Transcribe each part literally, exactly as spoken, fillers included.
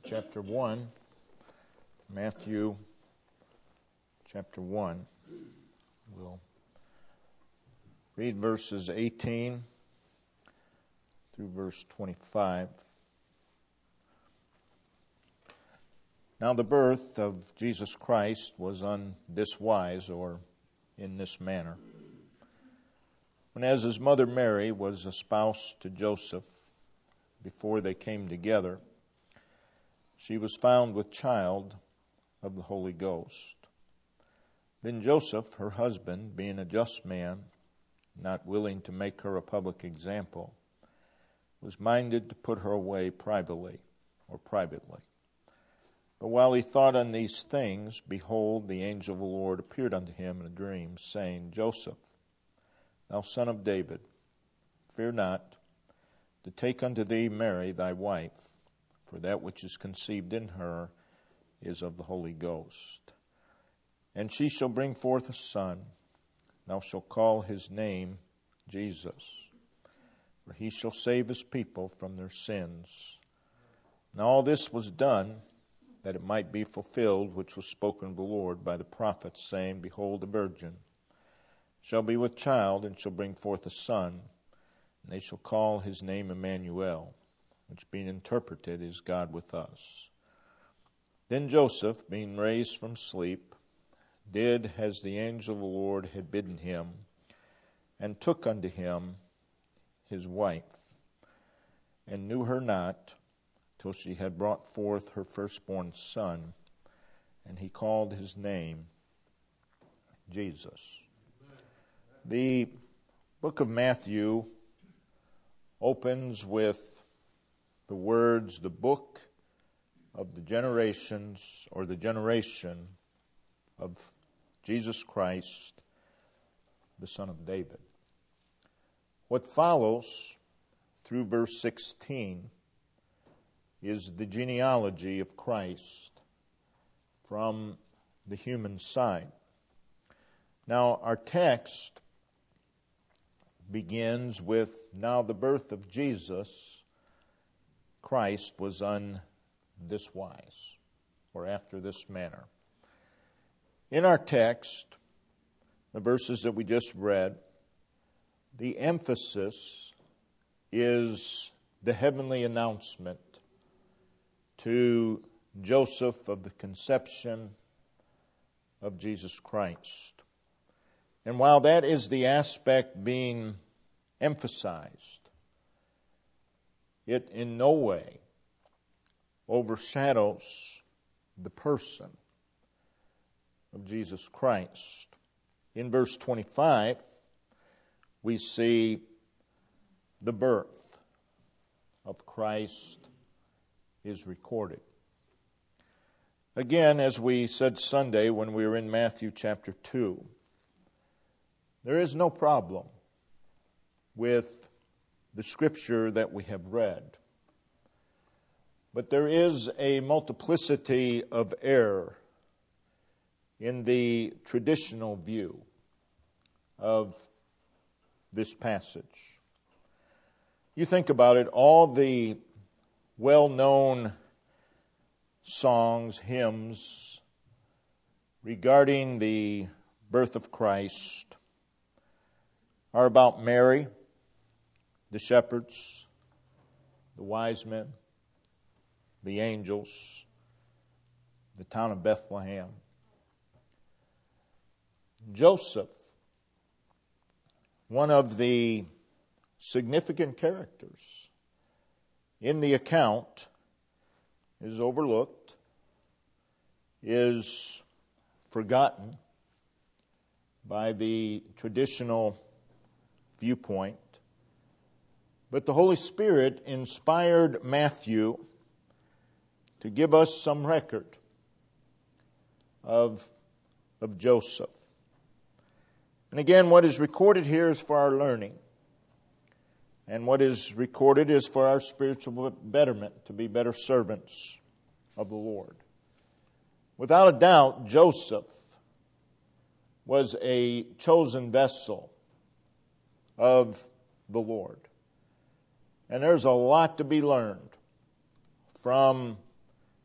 chapter one. Matthew chapter one. We'll read verses eighteen through verse twenty-five. Now the birth of Jesus Christ was on this wise, or in this manner. When as his mother Mary was espoused to Joseph, before they came together, she was found with child of the Holy Ghost. Then Joseph, her husband, being a just man, not willing to make her a public example, was minded to put her away privately, or privately. But while he thought on these things, behold, the angel of the Lord appeared unto him in a dream, saying, Joseph, thou son of David, fear not to take unto thee Mary thy wife, for that which is conceived in her is of the Holy Ghost. And she shall bring forth a son, thou shalt call his name Jesus, for he shall save his people from their sins. And all this was done, that it might be fulfilled, which was spoken of the Lord by the prophets, saying, Behold, the virgin shall be with child, and shall bring forth a son, and they shall call his name Emmanuel, which being interpreted is God with us. Then Joseph, being raised from sleep, did as the angel of the Lord had bidden him, and took unto him his wife, and knew her not till she had brought forth her firstborn son, and he called his name Jesus. The book of Matthew opens with the words, the book of the generations, or the generation of Jesus Christ, the Son of David. What follows through verse sixteen is the genealogy of Christ from the human side. Now, our text begins with, now the birth of Jesus Christ was on this wise, or after this manner. In our text, the verses that we just read, the emphasis is the heavenly announcement to Joseph of the conception of Jesus Christ. And while that is the aspect being emphasized, it in no way overshadows the person of Jesus Christ. In verse twenty-five, we see the birth of Christ is recorded. Again, as we said Sunday when we were in Matthew chapter two, there is no problem with the scripture that we have read. But there is a multiplicity of error in the traditional view of this passage. You think about it, all the well-known songs, hymns regarding the birth of Christ are about Mary, the shepherds, the wise men, the angels, the town of Bethlehem. Joseph, one of the significant characters in the account, is overlooked, is forgotten by the traditional viewpoint. But the Holy Spirit inspired Matthew to give us some record of, of Joseph. And again, what is recorded here is for our learning. And what is recorded is for our spiritual betterment, to be better servants of the Lord. Without a doubt, Joseph was a chosen vessel of the Lord. And there's a lot to be learned from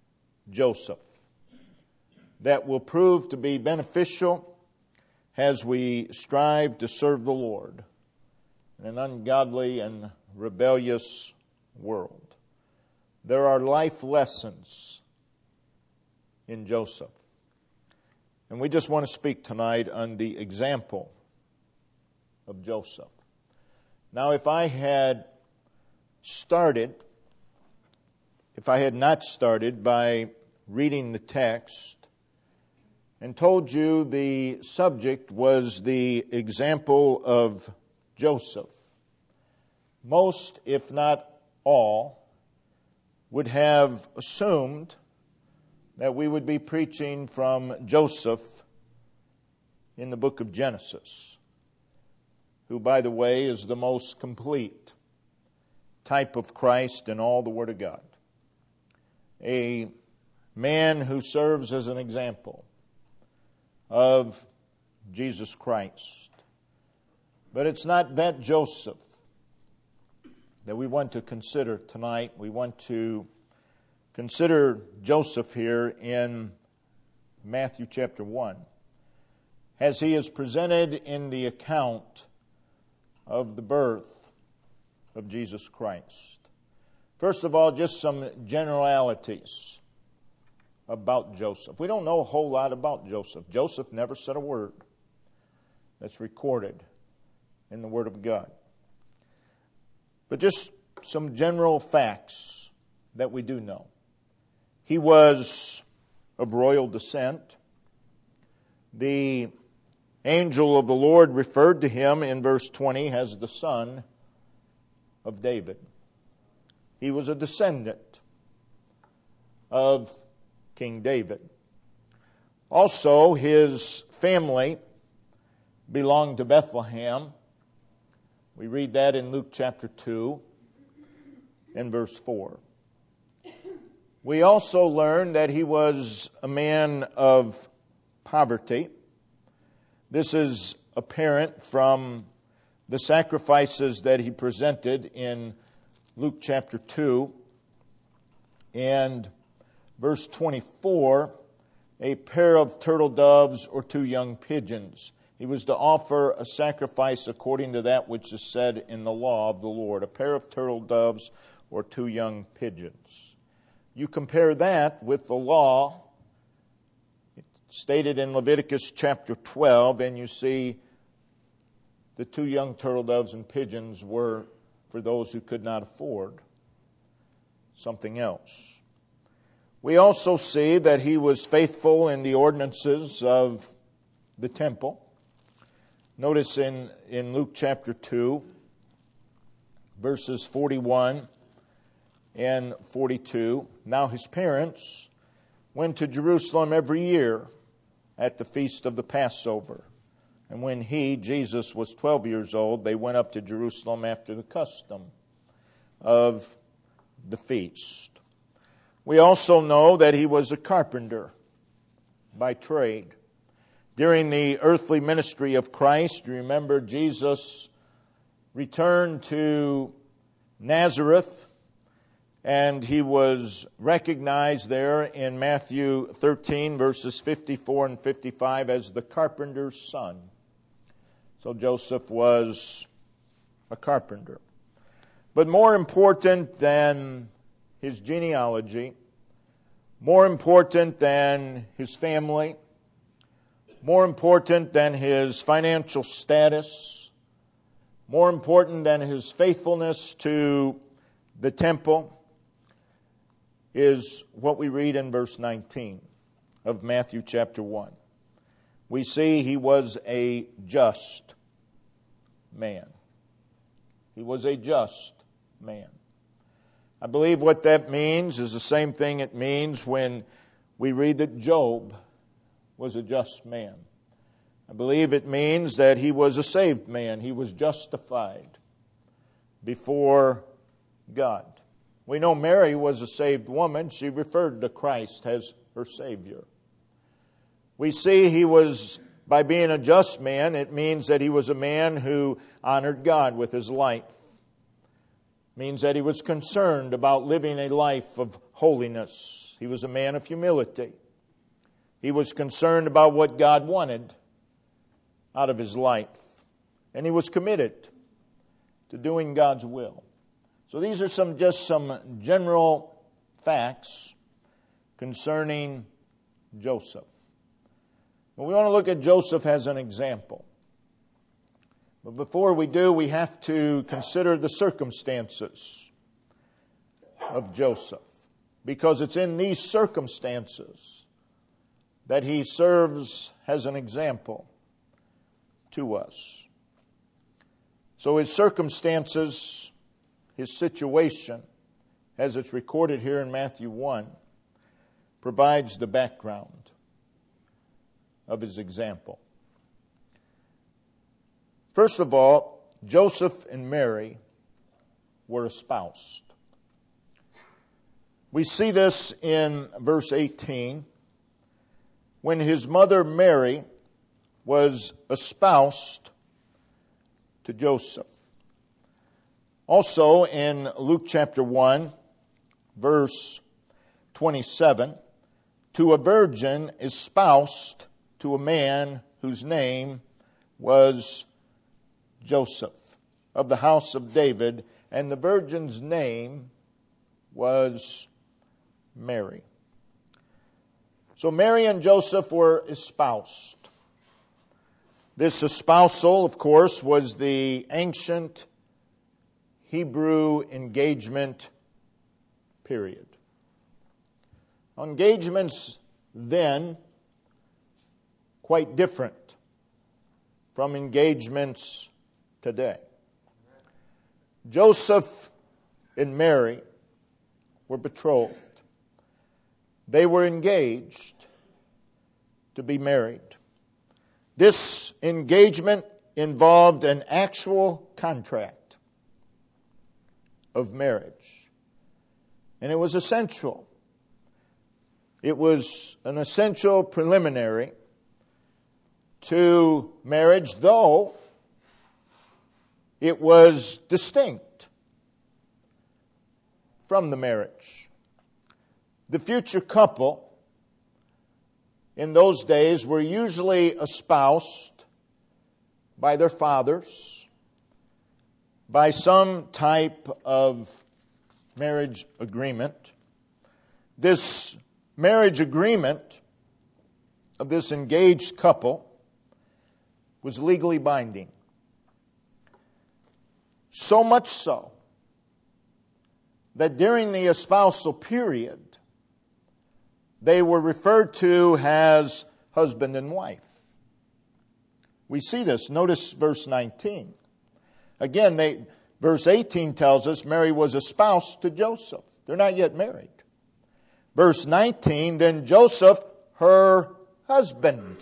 Joseph that will prove to be beneficial as we strive to serve the Lord in an ungodly and rebellious world. There are life lessons in Joseph. And we just want to speak tonight on the example of Joseph. Now, if I had started, if I had not started by reading the text and told you the subject was the example of Joseph, most, if not all, would have assumed that we would be preaching from Joseph in the book of Genesis, who, by the way, is the most complete type of Christ in all the Word of God. A man who serves as an example of Jesus Christ. But it's not that Joseph that we want to consider tonight. We want to consider Joseph here in Matthew chapter one, as he is presented in the account of the birth of Jesus Christ. First of all, just some generalities about Joseph. We don't know a whole lot about Joseph. Joseph never said a word that's recorded in the Word of God. But just some general facts that we do know. He was of royal descent. The angel of the Lord referred to him in verse twenty as the son of David. He was a descendant of King David. Also, his family belonged to Bethlehem. We read that in Luke chapter two and verse four. We also learn that he was a man of poverty. This is apparent from the sacrifices that he presented in Luke chapter two and verse twenty-four, a pair of turtle doves or two young pigeons. He was to offer a sacrifice according to that which is said in the law of the Lord, a pair of turtle doves or two young pigeons. You compare that with the law stated in Leviticus chapter twelve, and you see the two young turtle doves and pigeons were for those who could not afford something else. We also see that he was faithful in the ordinances of the temple. Notice in, in Luke chapter two, verses forty-one and forty-two, now his parents went to Jerusalem every year at the feast of the Passover. And when he, Jesus, was twelve years old, they went up to Jerusalem after the custom of the feast. We also know that he was a carpenter by trade. During the earthly ministry of Christ, you remember Jesus returned to Nazareth, and he was recognized there in Matthew thirteen, verses fifty-four and fifty-five, as the carpenter's son. So Joseph was a carpenter. But more important than his genealogy, more important than his family, more important than his financial status, more important than his faithfulness to the temple, is what we read in verse nineteen of Matthew chapter one. We see he was a just man. He was a just man. I believe what that means is the same thing it means when we read that Job was a just man. I believe it means that he was a saved man. He was justified before God. We know Mary was a saved woman. She referred to Christ as her Savior. We see he was, by being a just man, it means that he was a man who honored God with his life. It means that he was concerned about living a life of holiness He was a man of humility. He was concerned about what God wanted out of his life. And he was committed to doing God's will. So these are some just some general facts concerning Joseph. But we want to look at Joseph as an example. But before we do, we have to consider the circumstances of Joseph. Because it's in these circumstances that he serves as an example to us. So his circumstances, his situation, as it's recorded here in Matthew one, provides the background of his example. First of all, Joseph and Mary were espoused. We see this in verse eighteen, when his mother Mary was espoused to Joseph. Also in Luke chapter one, verse twenty-seven, to a virgin espoused to a man whose name was Joseph, of the house of David, and the virgin's name was Mary. So Mary and Joseph were espoused. This espousal, of course, was the ancient Hebrew engagement period. Engagements then quite different from engagements today. Joseph and Mary were betrothed. They were engaged to be married. This engagement involved an actual contract of marriage. And it was essential. It was an essential preliminary to marriage, though it was distinct from the marriage. The future couple in those days were usually espoused by their fathers, by some type of marriage agreement. This marriage agreement of this engaged couple was legally binding. So much so that during the espousal period, they were referred to as husband and wife. We see this. Notice verse nineteen. Again, they, verse eighteen tells us Mary was espoused to Joseph. They're not yet married. Verse nineteen, then Joseph, her husband.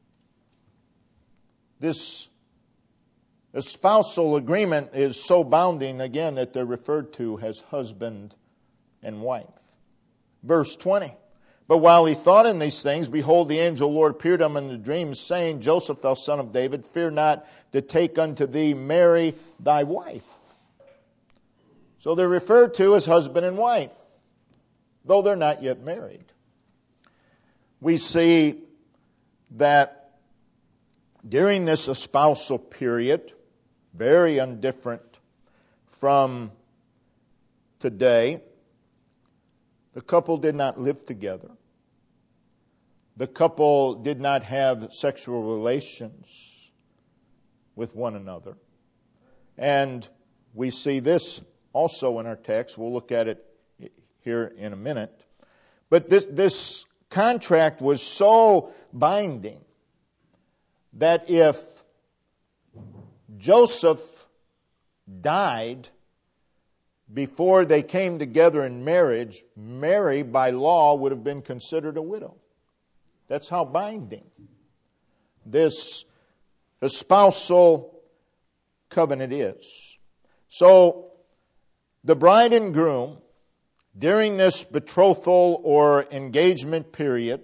This espousal agreement is so bounding, again, that they're referred to as husband and wife. Verse twenty. But while he thought in these things, behold, the angel of the Lord appeared to him in a dream, saying, Joseph, thou son of David, fear not to take unto thee Mary thy wife. So they're referred to as husband and wife, though they're not yet married. We see that during this espousal period, very indifferent from today, the couple did not live together. The couple did not have sexual relations with one another. And we see this also in our text. We'll look at it here in a minute. But this, this contract was so binding that if Joseph died before they came together in marriage, Mary, by law, would have been considered a widow. That's how binding this espousal covenant is. So, the bride and groom, during this betrothal or engagement period,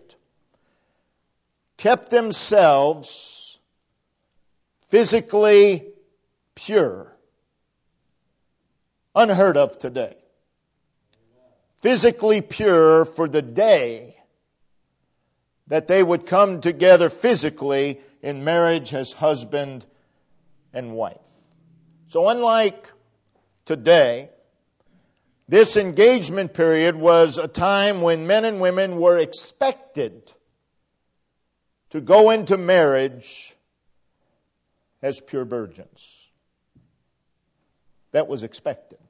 kept themselves physically pure. Unheard of today. physically pure for the day that they would come together physically in marriage as husband and wife. So unlike today, this engagement period was a time when men and women were expected to go into marriage as pure virgins. That was expected.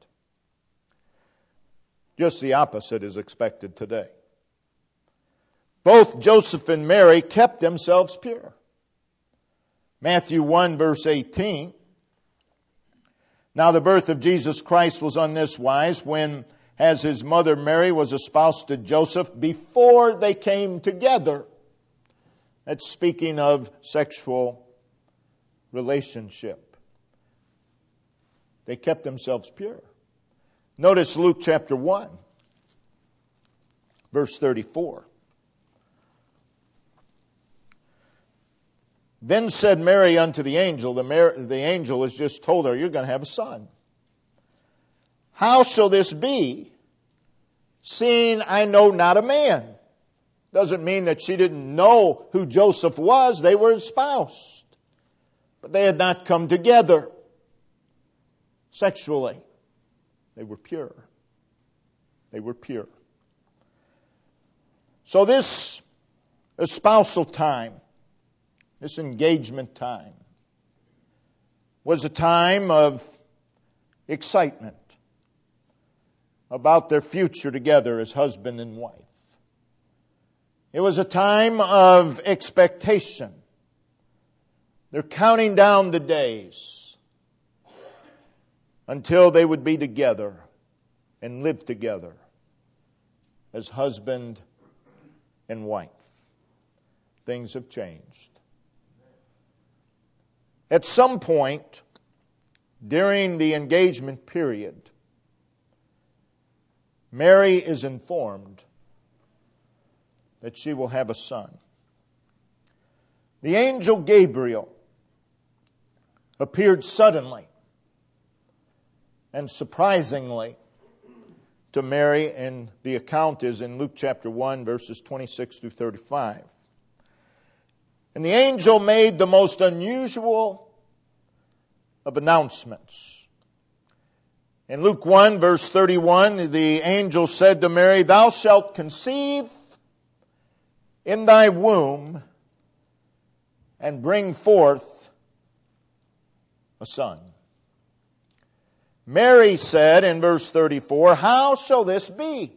Just the opposite is expected today. Both Joseph and Mary kept themselves pure. Matthew one verse eighteen. Now the birth of Jesus Christ was on this wise, when as his mother Mary was espoused to Joseph before they came together. That's speaking of sexual relationship. They kept themselves pure. Notice Luke chapter one, verse thirty-four. Then said Mary unto the angel, the, Mar- the angel has just told her, you're going to have a son. How shall this be, seeing I know not a man? Doesn't mean that she didn't know who Joseph was. They were espoused. But they had not come together sexually. They were pure. They were pure. So this espousal time, this engagement time, was a time of excitement about their future together as husband and wife. It was a time of expectation. They're counting down the days until they would be together and live together as husband and wife. Things have changed. At some point during the engagement period, Mary is informed that she will have a son. The angel Gabriel appeared suddenly and surprisingly to Mary, and the account is in Luke chapter one, verses twenty-six through thirty-five. And the angel made the most unusual of announcements. In Luke one, verse thirty-one, the angel said to Mary, thou shalt conceive in thy womb and bring forth a son. Mary said in verse thirty-four, how shall this be,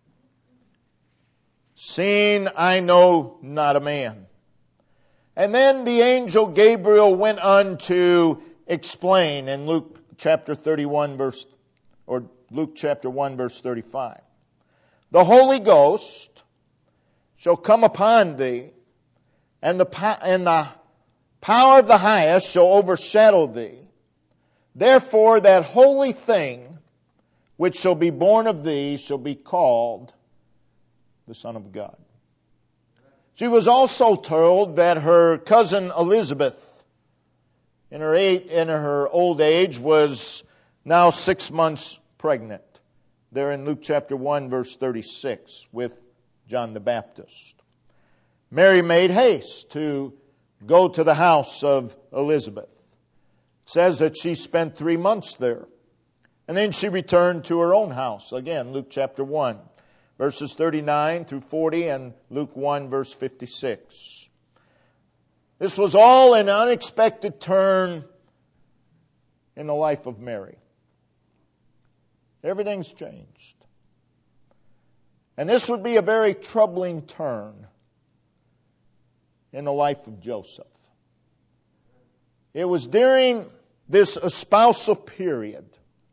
seeing I know not a man? And then the angel Gabriel went on to explain in Luke chapter thirty-one, verse, or Luke chapter one, verse thirty-five. The Holy Ghost shall come upon thee, and the, and the power of the highest shall overshadow thee. Therefore that holy thing which shall be born of thee shall be called the Son of God. She was also told that her cousin Elizabeth, in her eight, in her old age, was now six months pregnant. There in Luke chapter one, verse thirty-six, with John the Baptist. Mary made haste to go to the house of Elizabeth. It says that she spent three months there. And then she returned to her own house. Again, Luke chapter one, verses thirty-nine through forty, and Luke one, verse fifty-six. This was all an unexpected turn in the life of Mary. Everything's changed. And this would be a very troubling turn in the life of Joseph. It was during this espousal period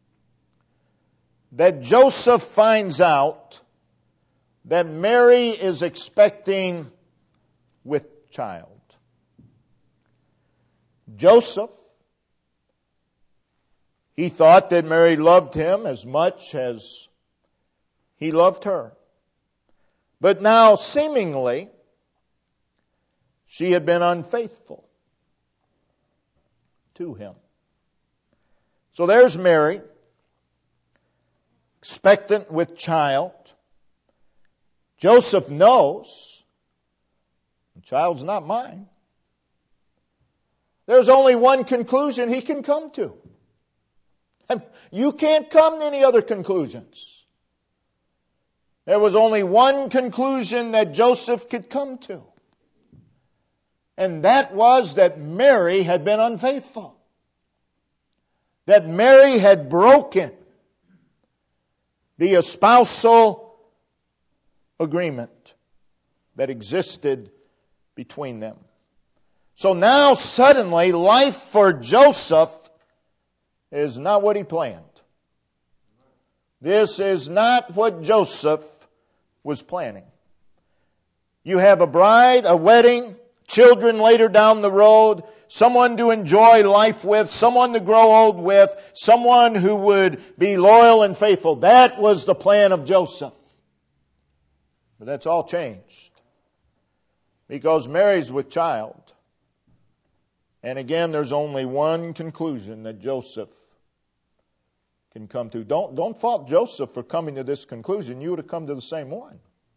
that Joseph finds out that Mary is expecting with child. Joseph, he thought that Mary loved him as much as he loved her. But now, seemingly, she had been unfaithful to him. So there's Mary, expectant with child. Joseph knows the child's not mine. There's only one conclusion he can come to. And you can't come to any other conclusions. There was only one conclusion that Joseph could come to. And that was that Mary had been unfaithful. That Mary had broken the espousal agreement that existed between them. So now suddenly life for Joseph is not what he planned. This is not what Joseph was planning. You have a bride, a wedding, children later down the road, someone to enjoy life with, someone to grow old with, someone who would be loyal and faithful. That was the plan of Joseph. But that's all changed. Because Mary's with child. And again, there's only one conclusion that Joseph can come to. Don't, don't fault Joseph for coming to this conclusion. You would have come to the same one.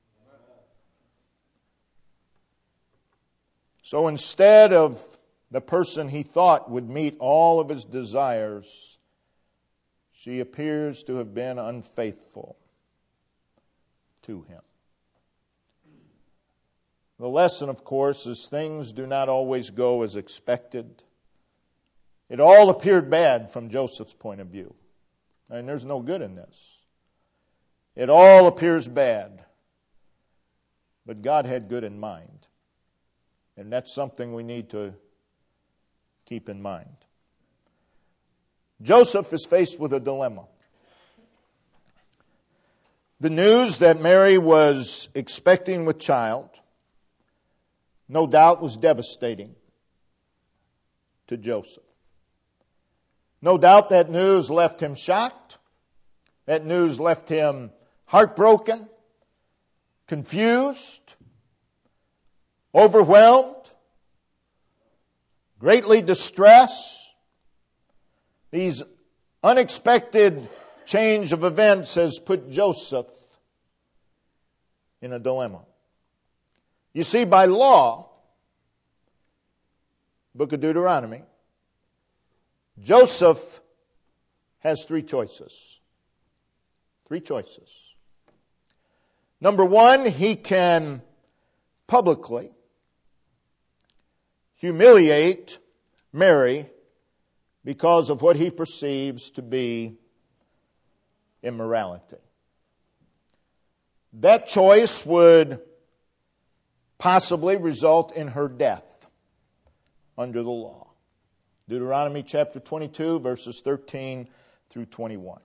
So instead of the person he thought would meet all of his desires, she appears to have been unfaithful to him. The lesson, of course, is things do not always go as expected. It all appeared bad from Joseph's point of view. And there's no good in this. It all appears bad. But God had good in mind. And that's something we need to keep in mind. Joseph is faced with a dilemma. The news that Mary was expecting with child, no doubt, was devastating to Joseph. No doubt that news left him shocked. That news left him heartbroken, confused, overwhelmed, greatly distressed. These unexpected change of events has put Joseph in a dilemma. You see, by law, Book of Deuteronomy, Joseph has three choices. Three choices. Number one, he can publicly humiliate Mary because of what he perceives to be immorality. That choice would possibly result in her death under the law. Deuteronomy chapter twenty-two, verses thirteen through twenty-one.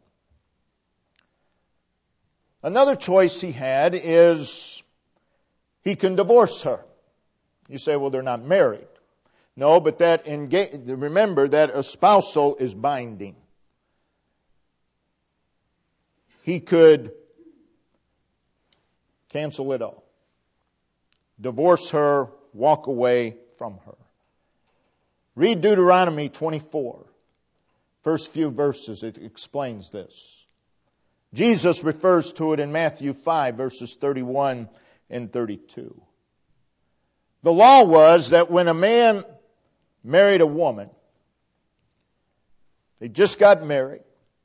Another choice he had is he can divorce her. You say, well, they're not married. No, but that engage, remember that espousal is binding. He could cancel it all. Divorce her, walk away from her. Read Deuteronomy twenty-four. First few verses, it explains this. Jesus refers to it in Matthew five, verses thirty-one and thirty-two. The law was that when a man married a woman, they just got married,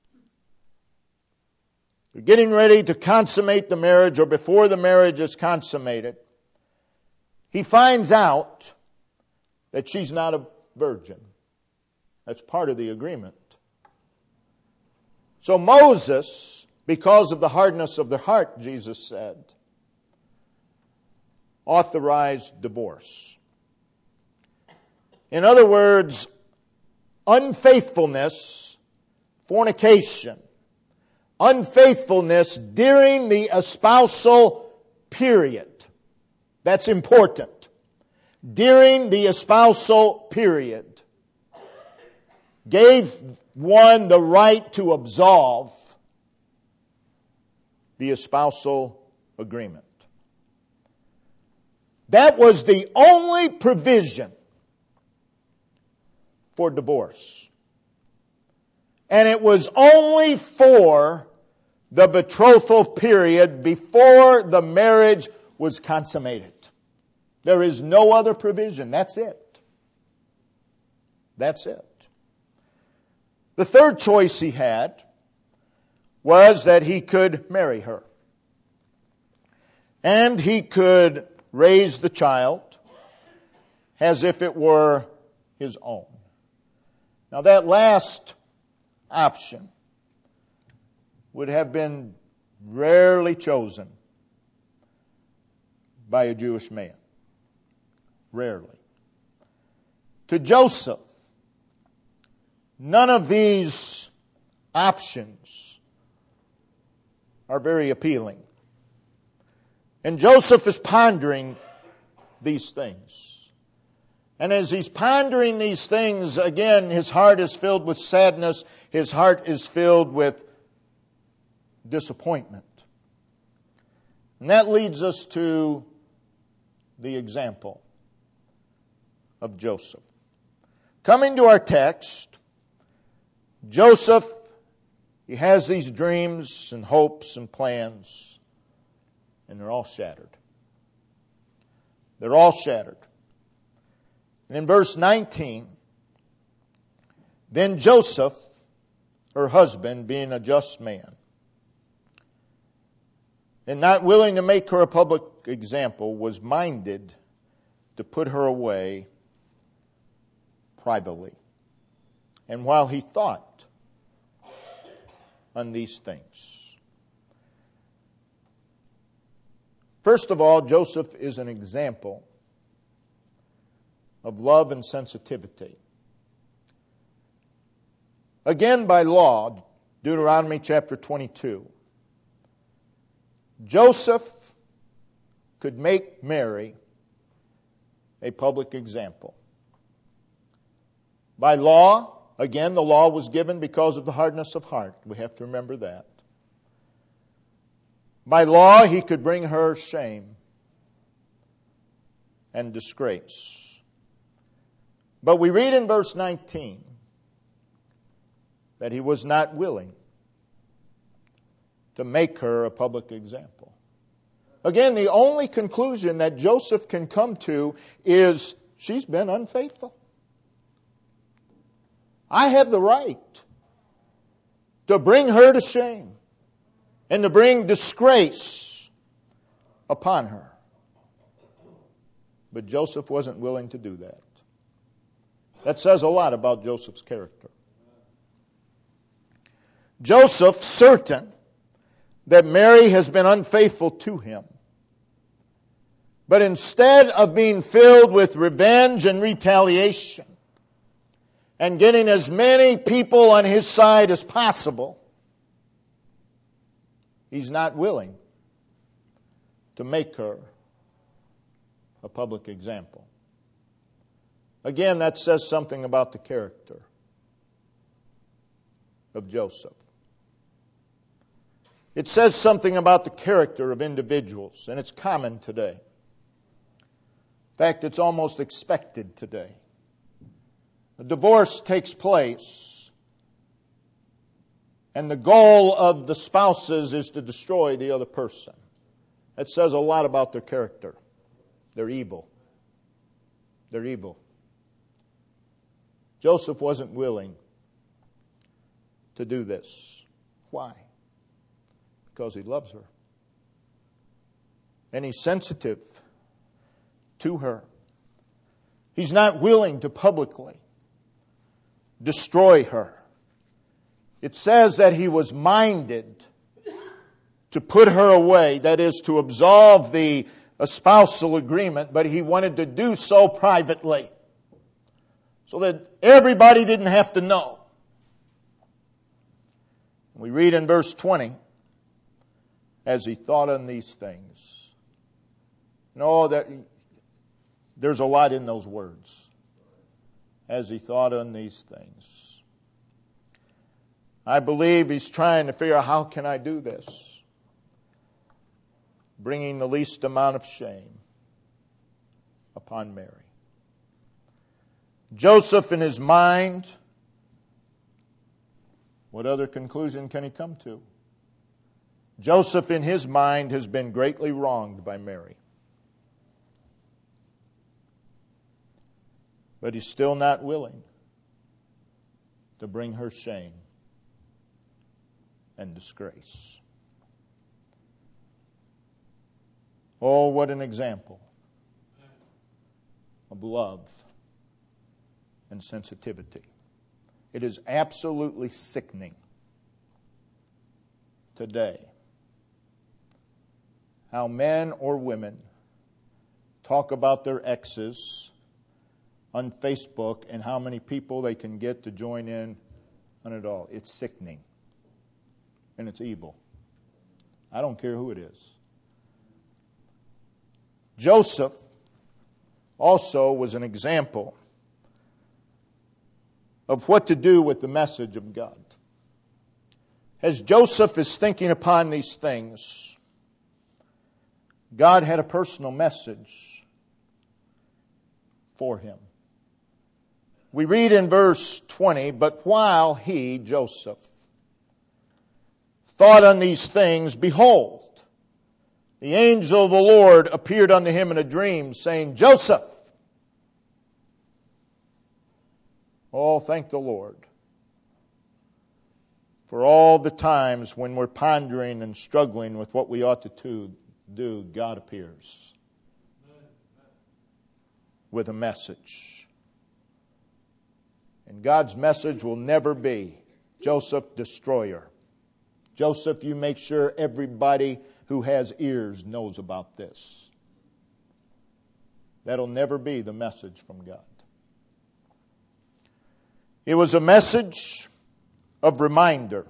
they're getting ready to consummate the marriage, or before the marriage is consummated, he finds out that she's not a virgin. That's part of the agreement. So Moses, because of the hardness of their heart, Jesus said, authorized divorce. In other words, unfaithfulness, fornication, unfaithfulness during the espousal period. That's important. During the espousal period, gave one the right to absolve the espousal agreement. That was the only provision for divorce. And it was only for the betrothal period before the marriage was consummated. There is no other provision. That's it. That's it. The third choice he had was that he could marry her. And he could raise the child as if it were his own. Now that last option would have been rarely chosen by a Jewish man. Rarely. To Joseph, none of these options are very appealing. And Joseph is pondering these things. And as he's pondering these things, again, his heart is filled with sadness. His heart is filled with disappointment. And that leads us to the example of Joseph. Coming to our text, Joseph, he has these dreams and hopes and plans, and they're all shattered. They're all shattered. And in verse nineteen, then Joseph, her husband, being a just man, and not willing to make her a public example, was minded to put her away privately. And while he thought on these things. First of all, Joseph is an example of love and sensitivity. Again, by law, Deuteronomy chapter twenty-two, Joseph could make Mary a public example. By law, again, the law was given because of the hardness of heart. We have to remember that. By law, he could bring her shame and disgrace. But we read in verse nineteen that he was not willing to make her a public example. Again, the only conclusion that Joseph can come to is she's been unfaithful. I have the right to bring her to shame and to bring disgrace upon her. But Joseph wasn't willing to do that. That says a lot about Joseph's character. Joseph, certain that Mary has been unfaithful to him, but instead of being filled with revenge and retaliation and getting as many people on his side as possible, he's not willing to make her a public example. Again, that says something about the character of Joseph. It says something about the character of individuals, and it's common today. In fact, it's almost expected today. A divorce takes place, and the goal of the spouses is to destroy the other person. That says a lot about their character. They're evil. They're evil. Joseph wasn't willing to do this. Why? Because he loves her. And he's sensitive to her. He's not willing to publicly destroy her. It says that he was minded to put her away, that is, to absolve the espousal agreement, but he wanted to do so privately so that everybody didn't have to know. We read in verse twenty, as he thought on these things. No, that there's a lot in those words. As he thought on these things. I believe he's trying to figure out, how can I do this? Bringing the least amount of shame upon Mary. Joseph, in his mind, what other conclusion can he come to? Joseph, in his mind, has been greatly wronged by Mary. But he's still not willing to bring her shame and disgrace. Oh, what an example of love and sensitivity. It is absolutely sickening today how men or women talk about their exes on Facebook and how many people they can get to join in on it all. It's sickening. And it's evil. I don't care who it is. Joseph also was an example of what to do with the message of God. As Joseph is thinking upon these things, God had a personal message for him. We read in verse twenty, "But while he," Joseph, "thought on these things, behold, the angel of the Lord appeared unto him in a dream, saying, Joseph." Oh, thank the Lord for all the times when we're pondering and struggling with what we ought to do, God appears with a message. And God's message will never be, Joseph, destroyer. Joseph, you make sure everybody who has ears knows about this. That'll never be the message from God. It was a message of reminder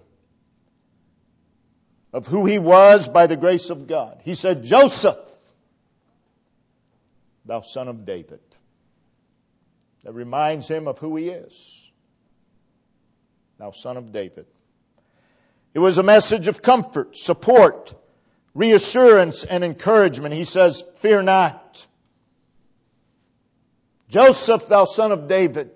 of who he was by the grace of God. He said, Joseph, thou son of David. That reminds him of who he is. Thou son of David. It was a message of comfort, support, reassurance, and encouragement. He says, fear not. Joseph, thou son of David,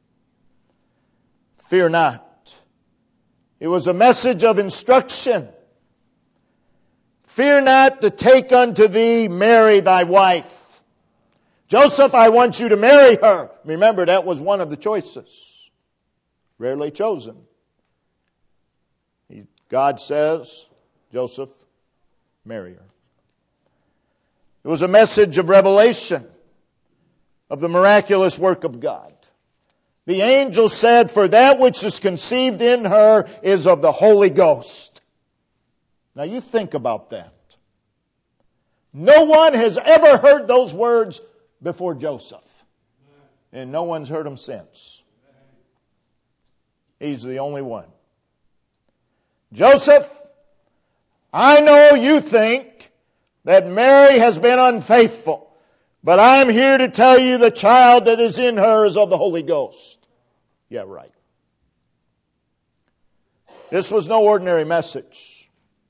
fear not. It was a message of instruction. Fear not to take unto thee Mary thy wife. Joseph, I want you to marry her. Remember, that was one of the choices. Rarely chosen. God says, Joseph, marry her. It was a message of revelation of the miraculous work of God. The angel said, for that which is conceived in her is of the Holy Ghost. Now you think about that. No one has ever heard those words before Joseph. And no one's heard them since. He's the only one. Joseph, I know you think that Mary has been unfaithful, but I'm here to tell you the child that is in her is of the Holy Ghost. Yeah, right. This was no ordinary message.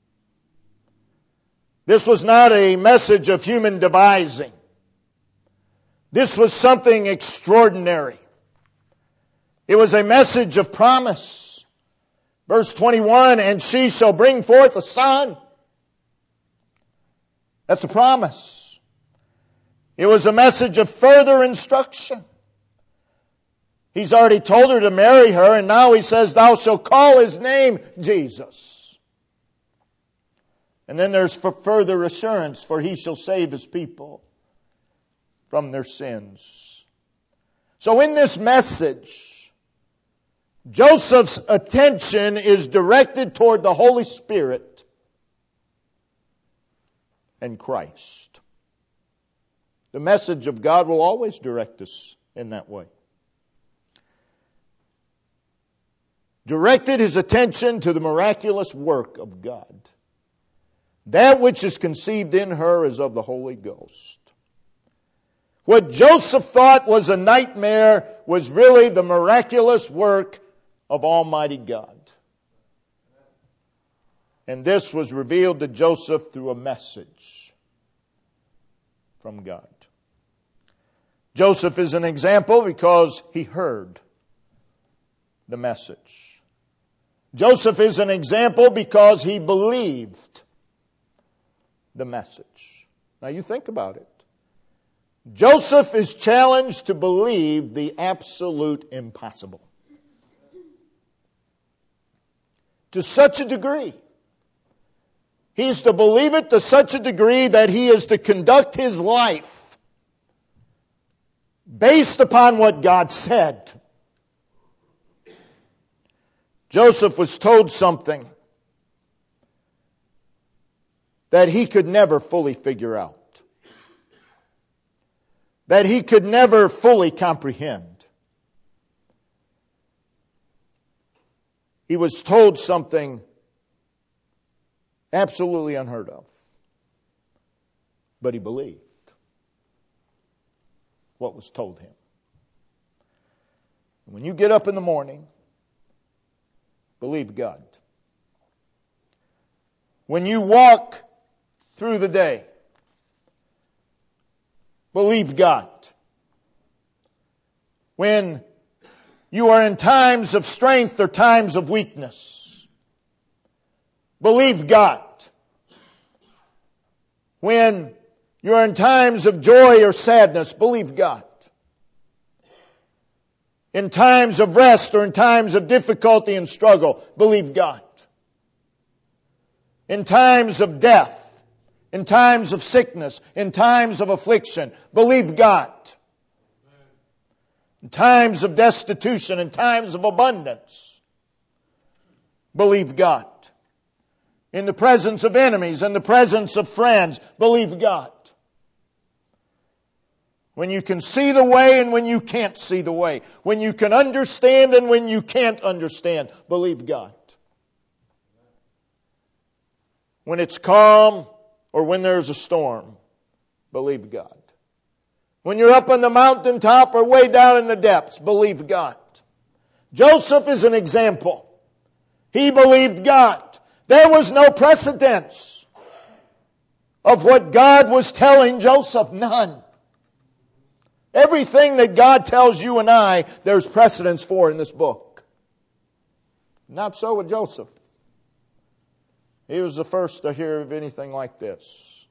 This was not a message of human devising. This was something extraordinary. It was a message of promise. Verse twenty-one, and she shall bring forth a son. That's a promise. It was a message of further instruction. He's already told her to marry her, and now he says, thou shalt call his name Jesus. And then there's for further assurance, for he shall save his people from their sins. So in this message, Joseph's attention is directed toward the Holy Spirit and Christ. The message of God will always direct us in that way. Directed his attention to the miraculous work of God. That which is conceived in her is of the Holy Ghost. What Joseph thought was a nightmare was really the miraculous work of Almighty God. And this was revealed to Joseph through a message from God. Joseph is an example because he heard the message. Joseph is an example because he believed the message. Now you think about it. Joseph is challenged to believe the absolute impossible. To such a degree. He's to believe it to such a degree that he is to conduct his life based upon what God said. Joseph was told something that he could never fully figure out. That he could never fully comprehend. He was told something absolutely unheard of. But he believed what was told him. When you get up in the morning, believe God. When you walk through the day, believe God. When you are in times of strength or times of weakness, believe God. When you're in times of joy or sadness, believe God. In times of rest or in times of difficulty and struggle, believe God. In times of death, in times of sickness, in times of affliction, believe God. In times of destitution, in times of abundance, believe God. In the presence of enemies, in the presence of friends, believe God. When you can see the way and when you can't see the way. When you can understand and when you can't understand, believe God. When it's calm or when there's a storm, believe God. When you're up on the mountaintop or way down in the depths, believe God. Joseph is an example. He believed God. There was no precedence of what God was telling Joseph. None. Everything that God tells you and I, there's precedence for in this book. Not so with Joseph. He was the first to hear of anything like this.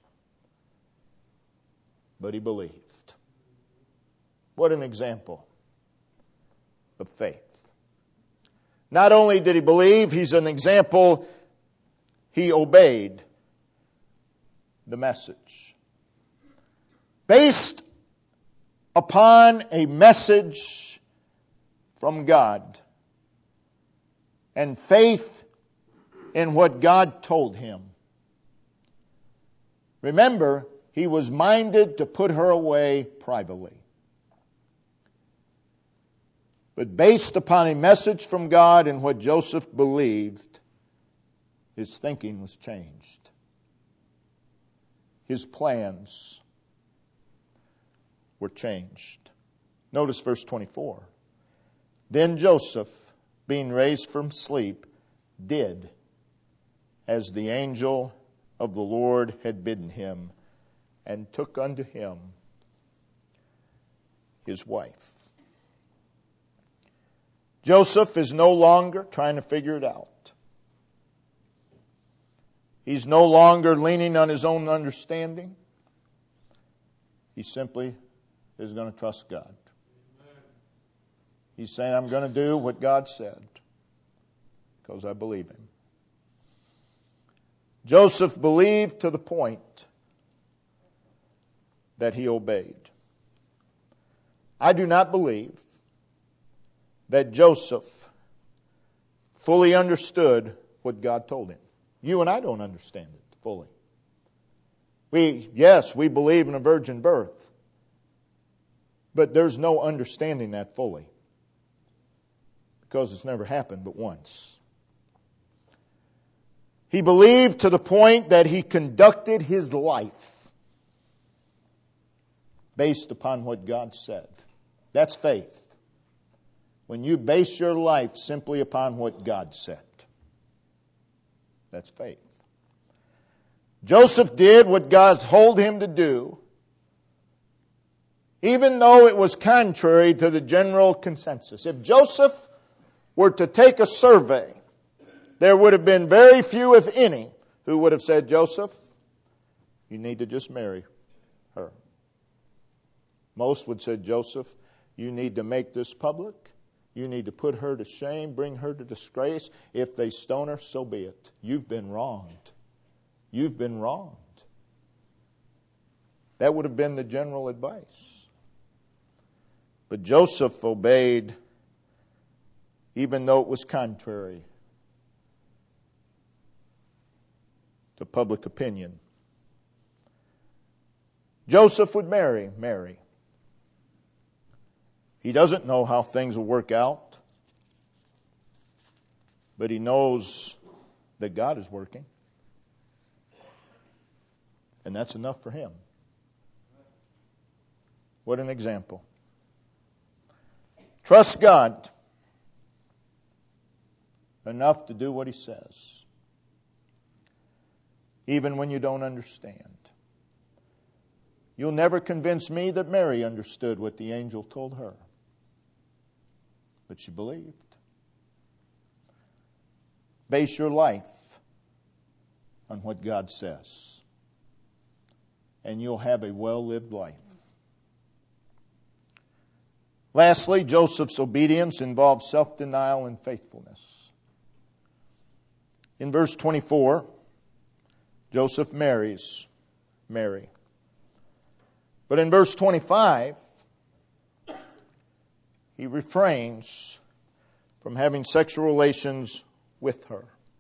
But he believed. What an example of faith. Not only did he believe, he's an example, he obeyed the message. Based upon a message from God and faith in what God told him. Remember, he was minded to put her away privately. But based upon a message from God and what Joseph believed, his thinking was changed. His plans were changed. Notice verse twenty-four. Then Joseph, being raised from sleep, did as the angel of the Lord had bidden him, and took unto him his wife. Joseph is no longer trying to figure it out. He's no longer leaning on his own understanding. He simply is going to trust God. He's saying, I'm going to do what God said because I believe him. Joseph believed to the point that he obeyed. I do not believe that Joseph fully understood what God told him. You and I don't understand it fully. We, yes, we believe in a virgin birth, but there's no understanding that fully because it's never happened but once. He believed to the point that he conducted his life based upon what God said. That's faith. When you base your life simply upon what God said. That's faith. Joseph did what God told him to do, even though it was contrary to the general consensus. If Joseph were to take a survey, there would have been very few, if any, who would have said, Joseph, You need to just marry her. Most would say, Joseph, you need to make this public. You need to put her to shame, bring her to disgrace. If they stone her, so be it. You've been wronged. You've been wronged. That would have been the general advice. But Joseph obeyed even though it was contrary to public opinion. Joseph would marry Mary. He doesn't know how things will work out, but he knows that God is working. And that's enough for him. What an example. Trust God enough to do what He says, even when you don't understand. You'll never convince me that Mary understood what the angel told her. But she believed. Base your life on what God says, and you'll have a well-lived life. Lastly, Joseph's obedience involved self-denial and faithfulness. In verse twenty-four, Joseph marries Mary. But in verse twenty-five, he refrains from having sexual relations with her,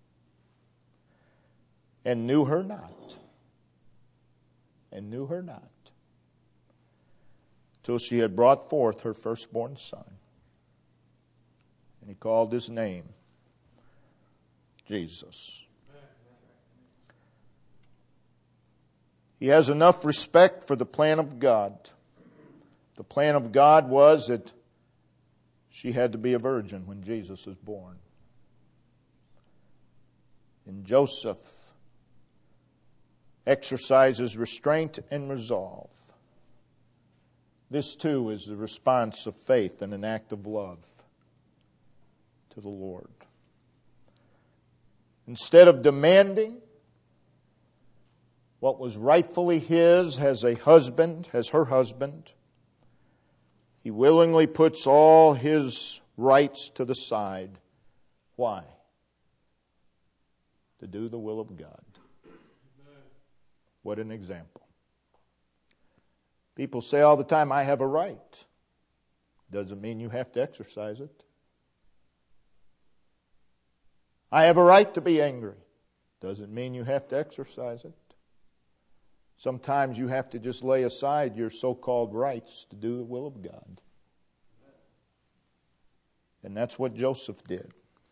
and knew her not, and knew her not, till she had brought forth her firstborn son. And he called his name Jesus. He has enough respect for the plan of God. The plan of God was that she had to be a virgin when Jesus was born. And Joseph exercises restraint and resolve. This too is the response of faith and an act of love to the Lord. Instead of demanding what was rightfully his as a husband, as her husband, he willingly puts all his rights to the side. Why? To do the will of God. What an example. People say all the time, I have a right. Doesn't mean you have to exercise it. I have a right to be angry. Doesn't mean you have to exercise it. Sometimes you have to just lay aside your so-called rights to do the will of God. And that's what Joseph did.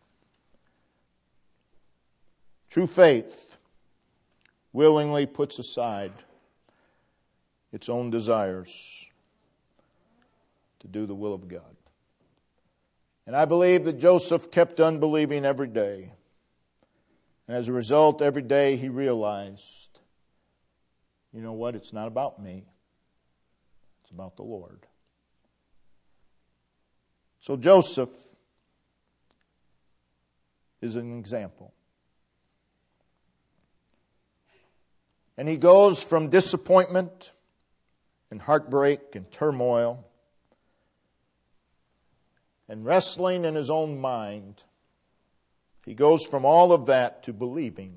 True faith willingly puts aside its own desires to do the will of God. And I believe that Joseph kept unbelieving every day. And as a result, every day he realized, you know what? It's not about me. It's about the Lord. So Joseph is an example. And he goes from disappointment and heartbreak and turmoil and wrestling in his own mind. He goes from all of that to believing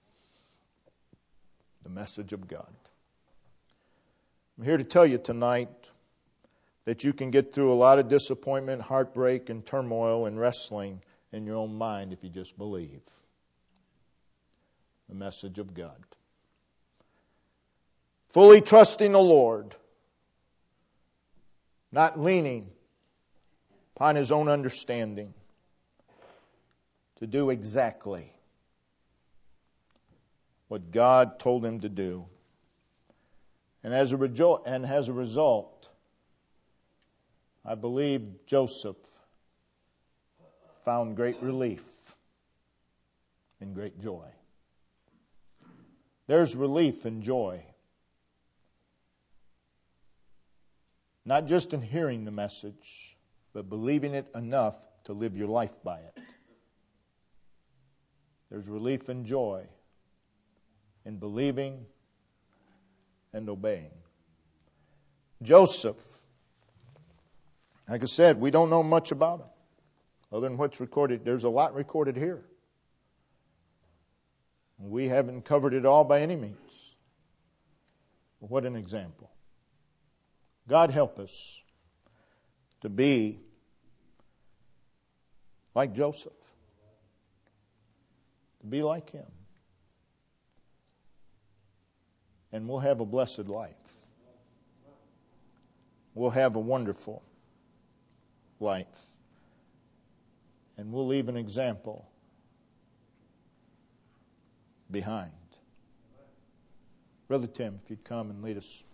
the message of God. I'm here to tell you tonight that you can get through a lot of disappointment, heartbreak, and turmoil and wrestling in your own mind if you just believe the message of God. Fully trusting the Lord, not leaning upon his own understanding, to do exactly what God told him to do. And as a, rejo- and as a result, I believe Joseph found great relief and great joy. There's relief and joy, not just in hearing the message, but believing it enough to live your life by it. There's relief and joy in believing and obeying. Joseph, like I said, we don't know much about him other than what's recorded. There's a lot recorded here. We haven't covered it all by any means. But what an example. God help us to be like Joseph. To be like him. And we'll have a blessed life. We'll have a wonderful life. And we'll leave an example behind. Brother Tim, if you'd come and lead us.